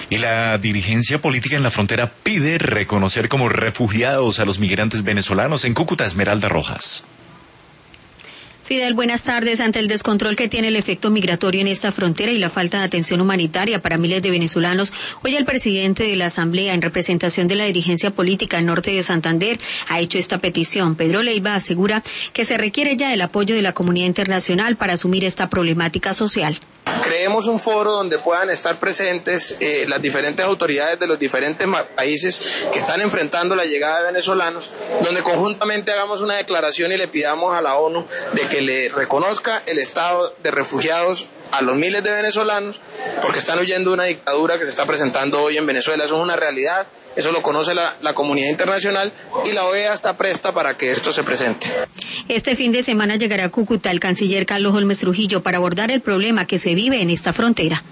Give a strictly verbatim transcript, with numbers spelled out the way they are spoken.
Y la dirigencia política en la frontera pide reconocer como refugiados a los migrantes venezolanos. En Cúcuta, Esmeralda Rojas. Fidel, buenas tardes. Ante el descontrol que tiene el efecto migratorio en esta frontera y la falta de atención humanitaria para miles de venezolanos, hoy el presidente de la Asamblea, en representación de la dirigencia política norte de Santander, ha hecho esta petición. Pedro Leiva asegura que se requiere ya el apoyo de la comunidad internacional para asumir esta problemática social. Creemos un foro donde puedan estar presentes eh, las diferentes autoridades de los diferentes países que están enfrentando la llegada de venezolanos, donde conjuntamente hagamos una declaración y le pidamos a la ONU de que le reconozca el estado de refugiados a los miles de venezolanos, porque están huyendo de una dictadura que se está presentando hoy en Venezuela. Eso es una realidad, eso lo conoce la, la comunidad internacional y la O E A está presta para que esto se presente. Este fin de semana llegará a Cúcuta el canciller Carlos Holmes Trujillo para abordar el problema que se vive en esta frontera.